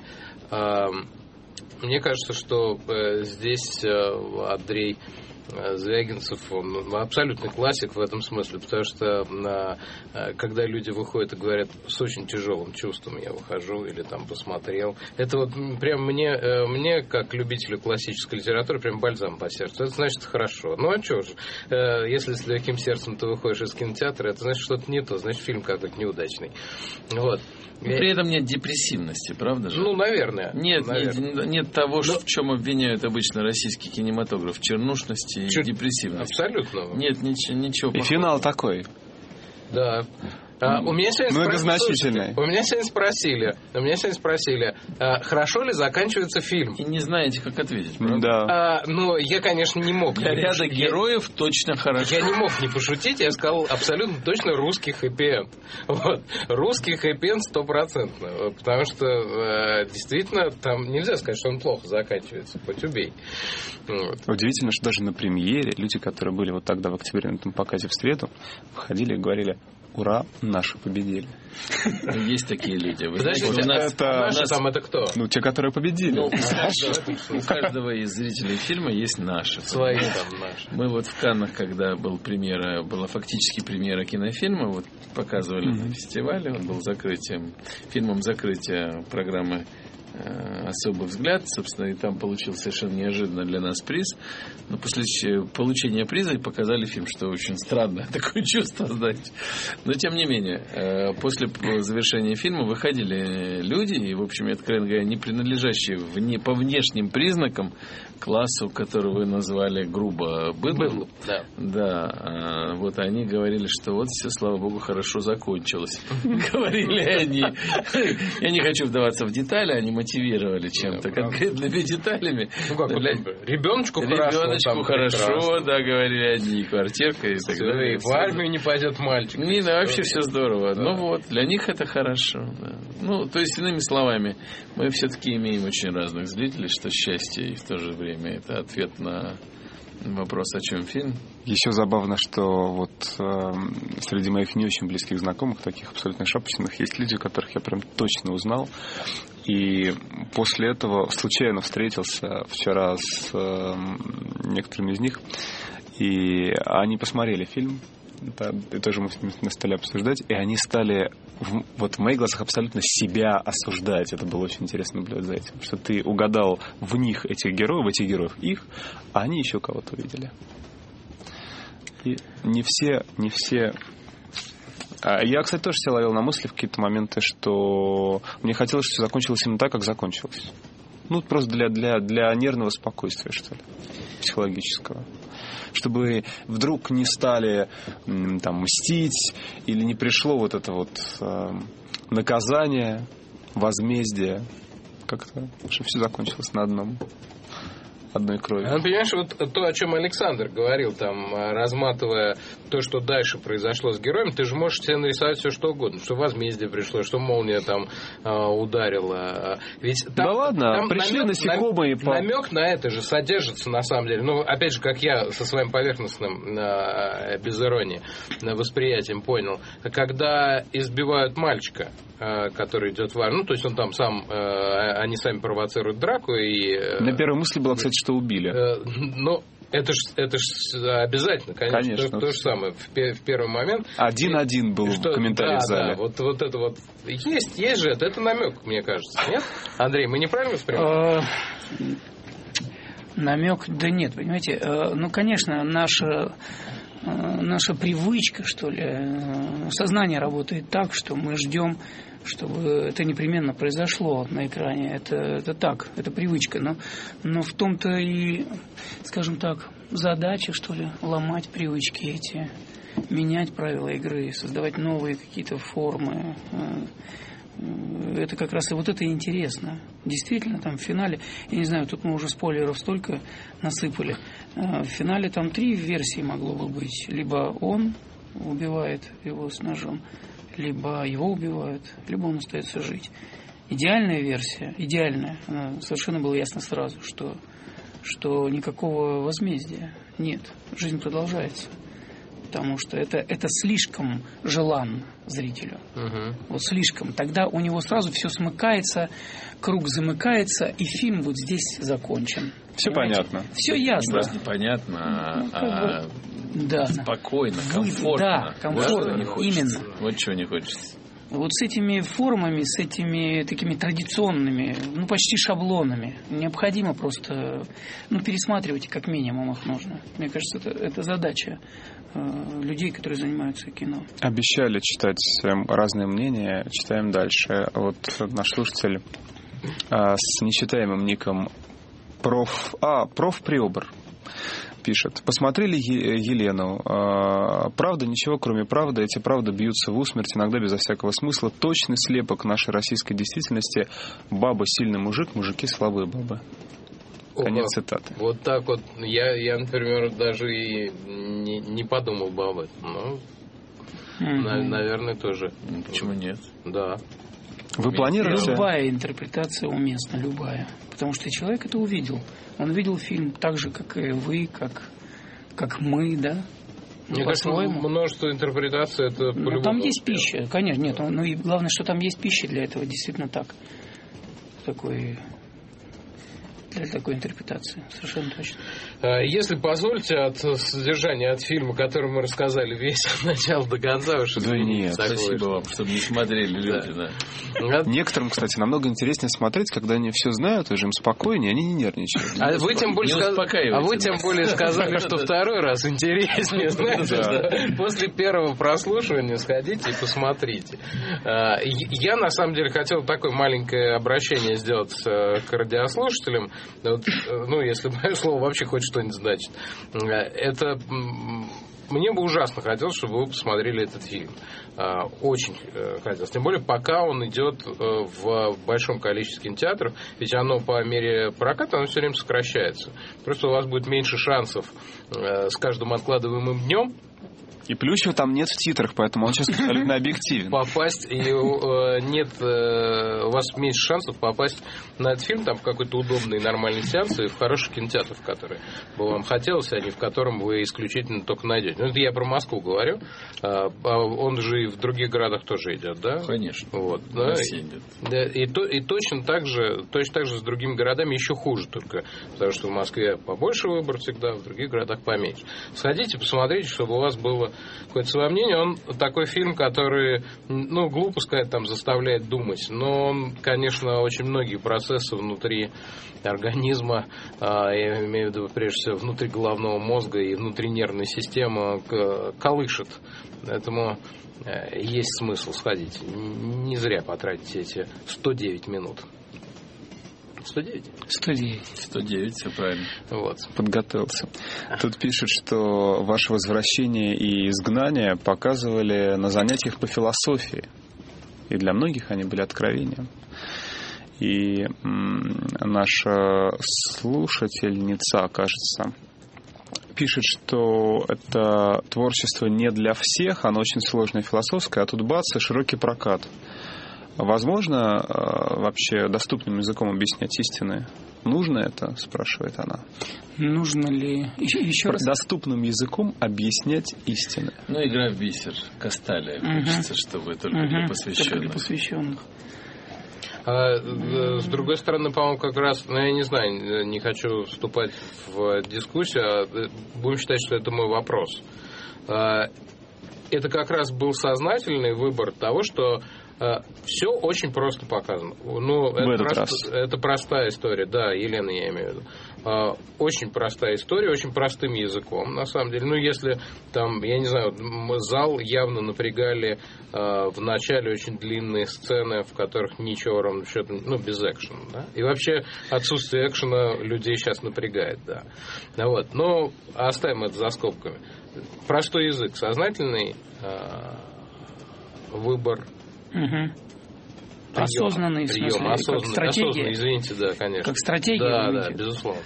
Мне кажется, что здесь Андрей Звягинцев, он абсолютный классик в этом смысле, потому что когда люди выходят и говорят с очень тяжелым чувством, я выхожу или там посмотрел, это вот прям мне как любителю классической литературы, прям бальзам по сердцу. Это значит хорошо. Ну а что же, если с легким сердцем ты выходишь из кинотеатра, это значит что-то не то, значит фильм какой-то неудачный. Вот. Но при этом нет депрессивности, правда же? Ну, наверное. Нет того, в чем обвиняют обычно российский кинематограф. Чернушности и депрессивности. Абсолютно. Нет ничего И финал такой. Да. У меня сегодня спросили, хорошо ли заканчивается фильм. И не знаете, как ответить, правда? Да. Ну, я, конечно, не мог. Для ряда героев точно хорошо. Я не мог не пошутить, я сказал абсолютно точно русский хэппи-энд. Вот. Русский хэппи-энд 100%. Потому что действительно там нельзя сказать, что он плохо заканчивается. Хоть убей. Вот. Удивительно, что даже на премьере люди, которые были вот тогда в октябре на этом показе в среду, выходили и говорили: ура, наши победили. Есть такие люди. Вы Подождите, знаете, наши там это кто? Ну, те, которые победили. У каждого из зрителей фильма есть наши. Свои там наши. Мы вот в Каннах, когда была фактически премьера кинофильма, вот показывали на фестивале, он был фильмом закрытия программы «Особый взгляд», собственно, и там получил совершенно неожиданно для нас приз. Но после получения приза показали фильм, что очень странное такое чувство, знаете. Но, тем не менее, после завершения фильма выходили люди, и, в общем, откровенно говоря, не принадлежащие по внешним признакам классу, который вы назвали грубо быдлом. Да. Вот они говорили, что вот все, слава богу, хорошо закончилось. Говорили они. Я не хочу вдаваться в детали, они мотивировали чем-то конкретными деталями. Ну как, ребеночку хорошо, да, говорили они, и квартирка, и так далее. И в армию не пойдет мальчик. Не, да, вообще все здорово. Ну вот, для них это хорошо. Да. Ну, то есть, иными словами, мы все-таки имеем очень разных зрителей, что счастье, и в то же время это ответ на вопрос, о чем фильм. Еще забавно, что вот среди моих не очень близких знакомых, таких абсолютно шапочных, есть люди, которых я прям точно узнал. И после этого случайно встретился вчера с некоторыми из них, и они посмотрели фильм. Да, и тоже мы с ними стали обсуждать, и они стали в моих глазах абсолютно себя осуждать. Это было очень интересно наблюдать за этим, что ты угадал в них этих героев их, а они еще кого-то увидели. И не все. Я, кстати, тоже себя ловил на мысли в какие-то моменты, что мне хотелось, чтобы все закончилось именно так, как закончилось. Ну, просто для нервного спокойствия, что ли, психологического. Чтобы вдруг не стали там мстить, или не пришло вот это вот наказание, возмездие. Как-то, чтобы все закончилось на одном. одной крови. Ну, понимаешь, вот то, о чем Александр говорил, там, разматывая то, что дальше произошло с героем, ты же можешь себе нарисовать все, что угодно. Что возмездие пришло, что молния там ударила. Ведь там, да ладно, там пришли насекомые. Намек на это же содержится, на самом деле. Ну, опять же, как я со своим поверхностным, без иронии, восприятием понял. Когда избивают мальчика, который идет в армию, ну, то есть он там сам, они сами провоцируют драку. И, на первой мысли было, кстати, что убили. Ну, это ж обязательно, конечно. То же самое. В первый момент. 1-1 был в комментарии в зале. Да, вот это вот. Есть же это намек, мне кажется. Нет? Андрей, мы неправильно воспринимаем? Намек, да нет, понимаете. Ну, конечно, наша привычка, что ли, сознание работает так, что мы ждем, чтобы это непременно произошло на экране. Это так, это привычка. Но в том-то и, скажем так, задача, что ли, ломать привычки эти, менять правила игры, создавать новые какие-то формы. Это как раз и вот это интересно. Действительно, там в финале, я не знаю, тут мы уже спойлеров столько насыпали. В финале там 3 версии могло бы быть. Либо он убивает его с ножом, либо его убивают, либо он остается жить. Идеальная версия, совершенно было ясно сразу, что никакого возмездия нет. Жизнь продолжается. Потому что это слишком желанно зрителю. Вот слишком. Тогда у него сразу все смыкается, круг замыкается, и фильм вот здесь закончен. Все понятно. Все ясно. Просто непонятно, да. Спокойно, комфортно. Да, комфортно, именно. Вот чего не хочется. Вот с этими формами, с этими такими традиционными, почти шаблонами, необходимо просто, пересматривать, как минимум их нужно. Мне кажется, это задача людей, которые занимаются кино. Обещали читать разные мнения, читаем дальше. Вот наш слушатель с нечитаемым ником профприобр пишет. Посмотрели Елену. Правда, ничего кроме правды. Эти правды бьются в усмерть, иногда безо всякого смысла. Точный слепок нашей российской действительности. Баба сильный мужик, мужики слабые бабы. Конец цитаты. Вот так вот. Я, например, даже и не подумал бы об этом. Наверное, тоже. Почему нет? Да. Вы планируете? Любая интерпретация уместна, любая. Потому что человек это увидел. Он видел фильм так же, как и вы, как мы, да? Мне кажется, множество интерпретаций это по-любому. Там есть пища, конечно, нет. И главное, что там есть пища для этого, действительно так. Для такой интерпретации. Совершенно точно. Если позволите, от содержания от фильма, который мы рассказали весь от начала до конца, уж нет, спасибо вам, чтобы не смотрели люди, да. Некоторым, кстати, намного интереснее смотреть, когда они все знают, уже им спокойнее, они не нервничают. А вы тем более сказали, что второй раз интереснее, знаете. После первого прослушивания сходите и посмотрите. Я, на самом деле, хотел такое маленькое обращение сделать к радиослушателям. Если мое слово вообще хоть что-нибудь значит. Это мне бы ужасно хотелось, чтобы вы посмотрели этот фильм. Очень хотелось. Тем более, пока он идет в большом количестве кинотеатров, ведь оно по мере проката, оно все время сокращается. Просто у вас будет меньше шансов с каждым откладываемым днем. И Плющева там нет в титрах, поэтому он сейчас абсолютно объективен. Попасть, и у вас меньше шансов попасть на этот фильм там в какой-то удобный нормальный сеанс и в хороший кинотеатр, в который бы вам хотелось, а не в котором вы исключительно только найдете. Это я про Москву говорю. Он же и в других городах тоже идет, да? Конечно. Вот, да? И точно так же с другими городами еще хуже только. Потому что в Москве побольше выбор всегда, в других городах поменьше. Сходите, посмотрите, чтобы у вас было какое-то свое мнение. Он такой фильм, который, глупо сказать, там заставляет думать, но он, конечно, очень многие процессы внутри организма, я имею в виду, прежде всего, внутри головного мозга и внутри нервной системы колышет. Поэтому есть смысл сходить. Не зря потратить эти 109 минут. 109, все правильно. Вот. Подготовился. Тут пишут, что ваше возвращение и изгнание показывали на занятиях по философии. И для многих они были откровением. И наша слушательница, кажется, пишет, что это творчество не для всех, оно очень сложное, философское, а тут бац, и широкий прокат. Возможно вообще доступным языком объяснять истины? Нужно это, спрашивает она. Нужно ли... Еще раз. Доступным языком объяснять истины. Ну, игра в бисер. Касталия. Хочется, чтобы только для посвященных. Только для посвященных. С другой стороны, по-моему, как раз, я не знаю, не хочу вступать в дискуссию, будем считать, что это мой вопрос. Это как раз был сознательный выбор того, что все очень просто показано. Ну, это простая история, да, Елена, я имею в виду. Очень простая история, очень простым языком, на самом деле. Ну, если там, я не знаю, зал явно напрягали в начале очень длинные сцены, в которых ничего ровно счету, без экшена, да. И вообще отсутствие экшена людей сейчас напрягает, да. Вот. Но оставим это за скобками. Простой язык, сознательный выбор. Осознанный, в смысле, как стратегия. Осознанный, извините, да, конечно. Как стратегия. Да, безусловно.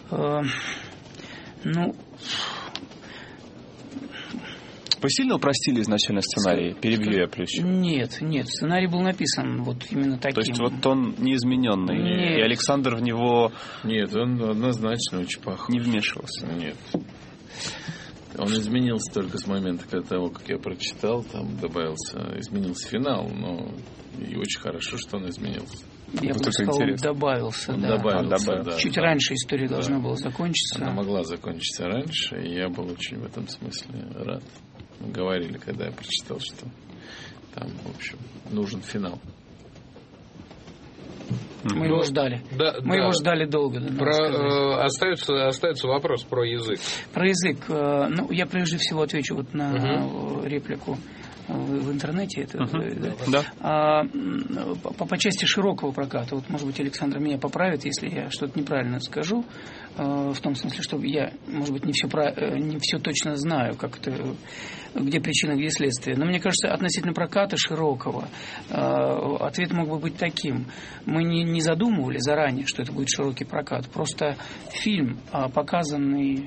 Вы сильно упростили изначально сценарий? Перебью я плечо. Нет, сценарий был написан вот именно таким. То есть вот он неизмененный, Нет. и Александр в него... Нет, он однозначно очень похож. Не вмешивался. Нет. Он изменился только с момента того, как я прочитал, там изменился финал, но и очень хорошо, что он изменился. Я бы сказал, добавился. Да. Чуть раньше история должна была закончиться. Она могла закончиться раньше, и я был очень в этом смысле рад. Мы говорили, когда я прочитал, что там, в общем, нужен финал. Мы его ждали. Мы его ждали долго. Остается вопрос про язык. Про язык. Я прежде всего отвечу вот на реплику в интернете. По части широкого проката. Вот, может быть, Александр меня поправит, если я что-то неправильно скажу. В том смысле, что я, может быть, не все точно знаю, как это, где причина, где следствие. Но мне кажется, относительно проката широкого ответ мог бы быть таким. Мы не задумывали заранее, что это будет широкий прокат. Просто фильм, показанный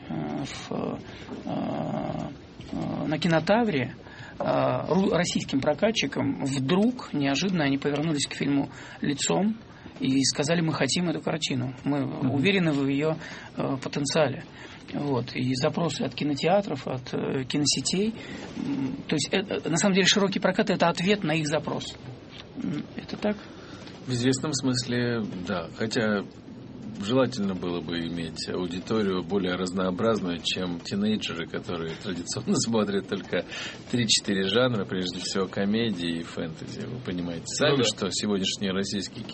на Кинотавре, российским прокатчикам, вдруг неожиданно они повернулись к фильму лицом и сказали: мы хотим эту картину, мы уверены в ее потенциале. Вот. И запросы от кинотеатров, от киносетей. То есть на самом деле широкий прокат — это ответ на их запрос. Это так? В известном смысле, да. Хотя желательно было бы иметь аудиторию более разнообразную, чем тинейджеры, которые традиционно смотрят только 3-4 жанра, прежде всего комедии и фэнтези. Вы понимаете сами, что сегодняшние российские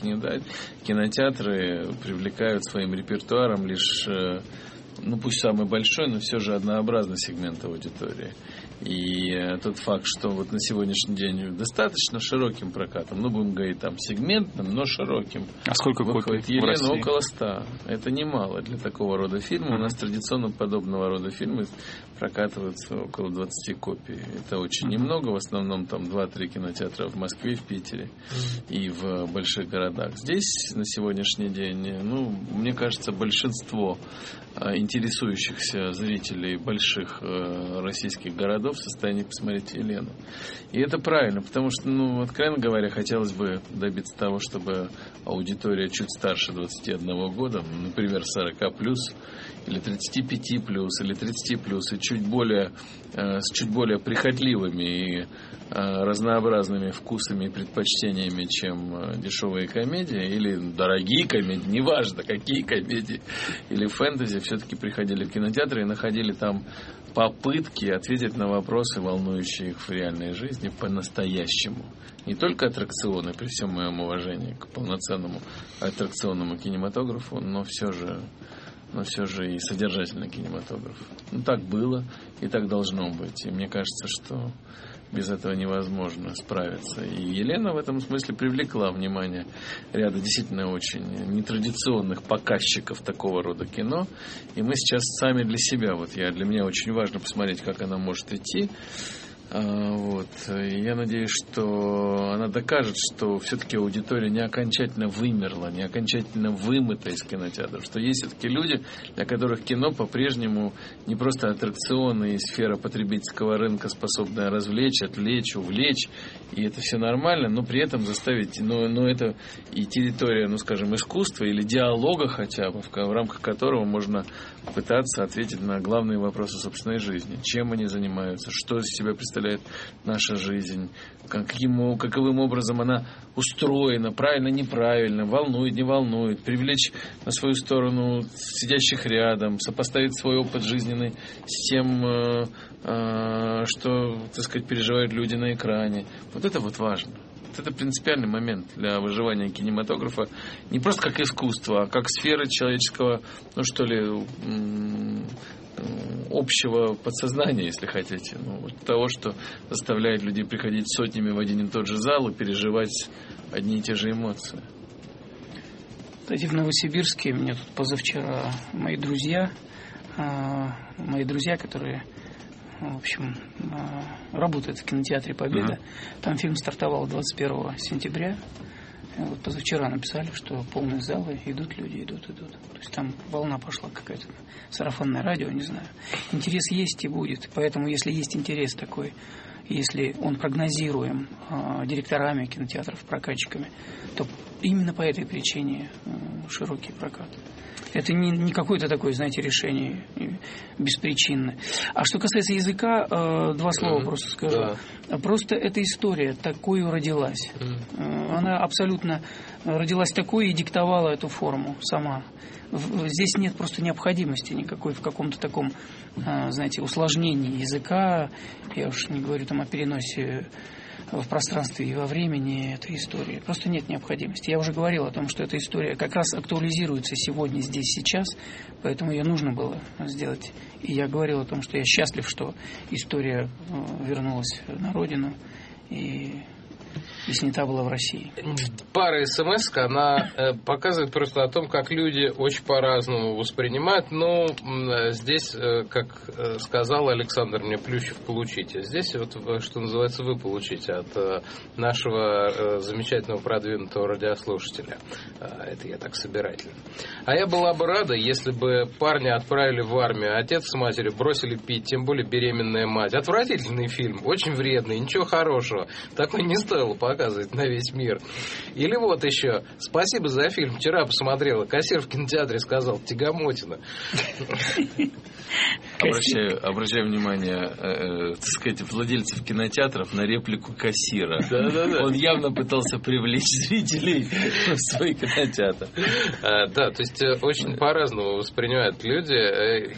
кинотеатры привлекают своим репертуаром лишь, пусть самый большой, но все же однообразный сегмент аудитории. И тот факт, что вот на сегодняшний день достаточно широким прокатом, будем говорить там сегментным, но широким. А сколько выходит Елена? Около 100. Это немало для такого рода фильма. У нас традиционно подобного рода фильмы прокатываются около 20 копий. Это очень немного. В основном там 2-3 кинотеатра в Москве, в Питере и в больших городах. Здесь на сегодняшний день, мне кажется, большинство интересующихся зрителей больших российских городов в состоянии посмотреть Елену. И это правильно, потому что, откровенно говоря, хотелось бы добиться того, чтобы аудитория чуть старше 21 года, например, 40+, или 35+, или 30+, и чуть более, с чуть более прихотливыми и разнообразными вкусами и предпочтениями, чем дешевые комедии или дорогие комедии, неважно, какие комедии или фэнтези, все-таки приходили в кинотеатры и находили там попытки ответить на вопросы, волнующие их в реальной жизни по-настоящему. Не только аттракционы, при всем моем уважении к полноценному аттракционному кинематографу, но все же и содержательный кинематограф. Так было и так должно быть. И мне кажется, что без этого невозможно справиться. И Елена в этом смысле привлекла внимание ряда действительно очень нетрадиционных показчиков такого рода кино. И мы сейчас сами для себя, для меня очень важно посмотреть, как она может идти. Вот. И я надеюсь, что она докажет, что все-таки аудитория не окончательно вымерла, не окончательно вымыта из кинотеатров, что есть все-таки люди, для которых кино по-прежнему не просто аттракцион и сфера потребительского рынка, способная развлечь, отвлечь, увлечь, и это все нормально, но при этом заставить, но это и территория, ну скажем, искусства или диалога хотя бы, в рамках которого можно пытаться ответить на главные вопросы собственной жизни. Чем они занимаются, что из себя представляет наша жизнь, каковым образом она устроена, правильно, неправильно, волнует, не волнует, привлечь на свою сторону сидящих рядом, сопоставить свой опыт жизненный с тем, что, так сказать, переживают люди на экране. Вот это вот важно. Вот это принципиальный момент для выживания кинематографа. Не просто как искусство, а как сфера человеческого, ну что ли, общего подсознания, если хотите. Вот того, что заставляет людей приходить сотнями в один и тот же зал и переживать одни и те же эмоции. Кстати, в Новосибирске мне тут позавчера мои друзья, которые, в общем, работают в кинотеатре «Победа». Там фильм стартовал 21 сентября. Вот позавчера написали, что полные залы, идут люди, идут. То есть там волна пошла какая-то, сарафанное радио, не знаю. Интерес есть и будет. Поэтому, если есть интерес такой, если он прогнозируем директорами кинотеатров, прокатчиками, то именно по этой причине широкий прокат. Это не какое-то такое, знаете, решение беспричинное. А что касается языка, два слова просто скажу. Да. Просто эта история такой родилась. Она абсолютно родилась такой и диктовала эту форму сама. Здесь нет просто необходимости никакой в каком-то таком, знаете, усложнении языка. Я уж не говорю там о переносе в пространстве и во времени этой истории. Просто нет необходимости. Я уже говорил о том, что эта история как раз актуализируется сегодня, здесь, сейчас, поэтому ее нужно было сделать. И я говорил о том, что я счастлив, что история вернулась на родину и снята была в России. Пара смс, она показывает просто о том, как люди очень по-разному воспринимают. Но здесь, как сказал Александр мне Плющев, получите. Здесь, вот, что называется, вы получите от нашего замечательного продвинутого радиослушателя. Это я так собирательно. А я была бы рада, если бы парня отправили в армию, отец с матерью бросили пить, тем более беременная мать. Отвратительный фильм, очень вредный, ничего хорошего. Такой не стоило показывать на весь мир. Или вот еще. Спасибо за фильм. Вчера посмотрела. Кассир в кинотеатре сказал: тягомотина. Обращаю внимание, так сказать, владельцев кинотеатров на реплику кассира. Да. Он явно пытался привлечь зрителей в свой кинотеатр. Да, то есть очень по-разному воспринимают люди.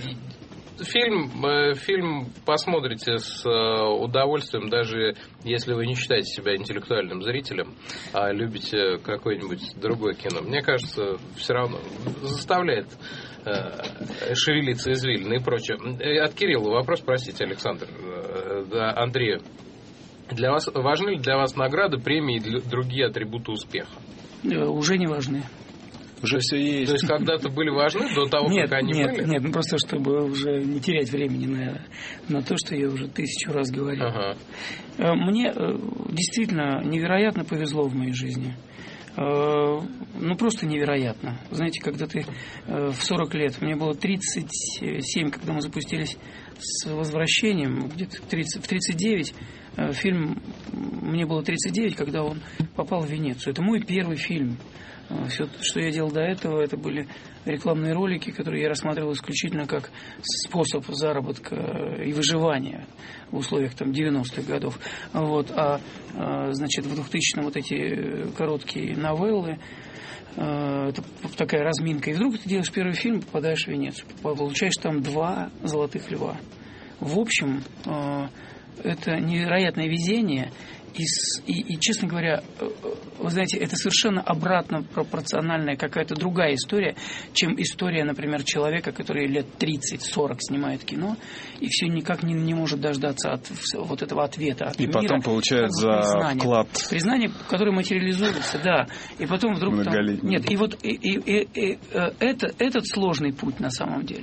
Фильм посмотрите с удовольствием, даже если вы не считаете себя интеллектуальным зрителем, а любите какое-нибудь другое кино. Мне кажется, все равно заставляет шевелиться извилины и прочее. От Кирилла вопрос, простите, Александр, Андрею. Важны ли для вас награды, премии и другие атрибуты успеха? Уже не важны. Уже все есть. То есть когда-то были важны до того, как они были? Нет, просто чтобы уже не терять времени на то, что я уже 1000 раз говорил. Ага. Мне действительно невероятно повезло в моей жизни. Ну, просто невероятно. Знаете, когда ты в 40 лет, мне было 37, когда мы запустились с «Возвращением», где-то в 39, фильм, мне было 39, когда он попал в Венецию. Это мой первый фильм. Все, что я делал до этого, это были рекламные ролики, которые я рассматривал исключительно как способ заработка и выживания в условиях там 90-х годов. Вот. Значит, в 2000-м вот эти короткие новеллы, это такая разминка. И вдруг ты делаешь первый фильм, попадаешь в Венецию, получаешь там 2 золотых льва. В общем, это невероятное везение. И, честно говоря, вы знаете, это совершенно обратно пропорциональная какая-то другая история, чем история, например, человека, который лет 30-40 снимает кино и все никак не может дождаться от вот этого ответа от мира. И потом получает за вклад. Признание, которое материализуется, да. И потом вдруг... Нет, и вот этот сложный путь на самом деле.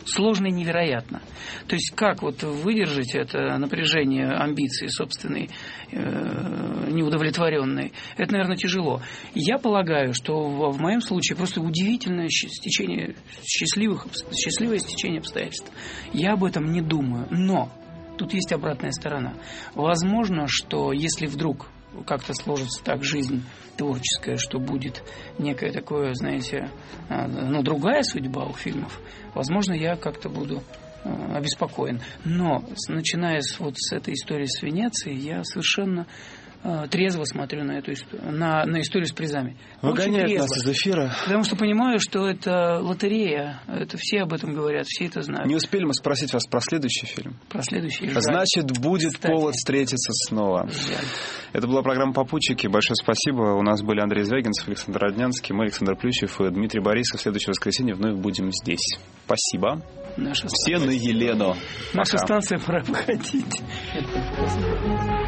сложно и невероятно. То есть как вот выдержать это напряжение амбиции собственной, неудовлетворенной, это, наверное, тяжело. Я полагаю, что в моем случае просто удивительное счастливое стечение обстоятельств. Я об этом не думаю, но тут есть обратная сторона. Возможно, что если вдруг как-то сложится так жизнь творческая, что будет некое такое, знаете, другая судьба у фильмов, возможно, я как-то буду обеспокоен. Но начиная с этой истории с Венецией, я совершенно трезво смотрю на эту на историю с призами. Выгоняет нас из эфира. Потому что понимаю, что это лотерея. Это все об этом говорят, все это знают. Не успели мы спросить вас про следующий фильм. Про следующий. Значит, будет повод встретиться снова. Жаль. Это была программа «Попутчики». Большое спасибо. У нас были Андрей Звягинцев, Александр Роднянский, мы, Александр Плющев и Дмитрий Борисов. В следующее воскресенье вновь будем здесь. Спасибо. Все на Елену. Наша станция, пора выходить.